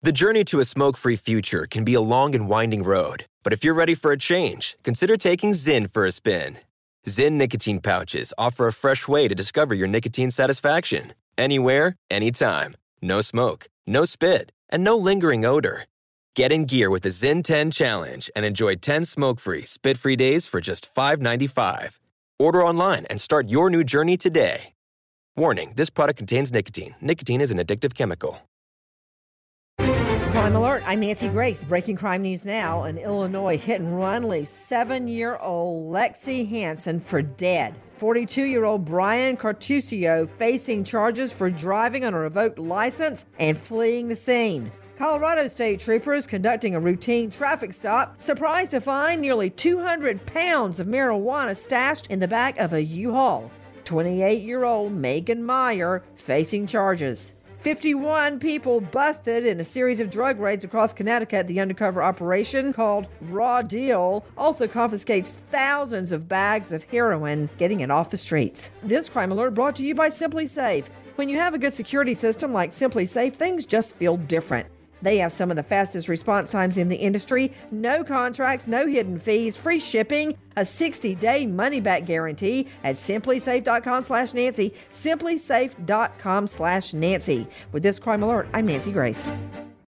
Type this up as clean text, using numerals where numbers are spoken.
The journey to a smoke-free future can be a long and winding road, but if you're ready for a change, consider taking Zyn for a spin. Zyn nicotine pouches offer a fresh way to discover your nicotine satisfaction. Anywhere, anytime. No smoke, no spit, and no lingering odor. Get in gear with the Zyn 10 Challenge and enjoy 10 smoke-free, spit-free days for just $5.95. Order online and start your new journey today. Warning, this product contains nicotine. Nicotine is an addictive chemical. Crime Alert, I'm Nancy Grace. Breaking crime news now. An Illinois hit and run leaves 7-year-old Lexi Hansen for dead. 42-year-old Brian Cartuccio facing charges for driving on a revoked license and fleeing the scene. Colorado state troopers conducting a routine traffic stop surprised to find nearly 200 pounds of marijuana stashed in the back of a U-Haul. 28-year-old Megan Meyer facing charges. 51 people busted in a series of drug raids across Connecticut. The undercover operation, called Raw Deal, also confiscates thousands of bags of heroin, getting it off the streets. This Crime Alert brought to you by Simply Safe. When you have a good security system like Simply Safe, things just feel different. They have some of the fastest response times in the industry, no contracts, no hidden fees, free shipping, a 60-day money-back guarantee at simplysafe.com/Nancy, simplysafe.com/Nancy. With this Crime Alert, I'm Nancy Grace.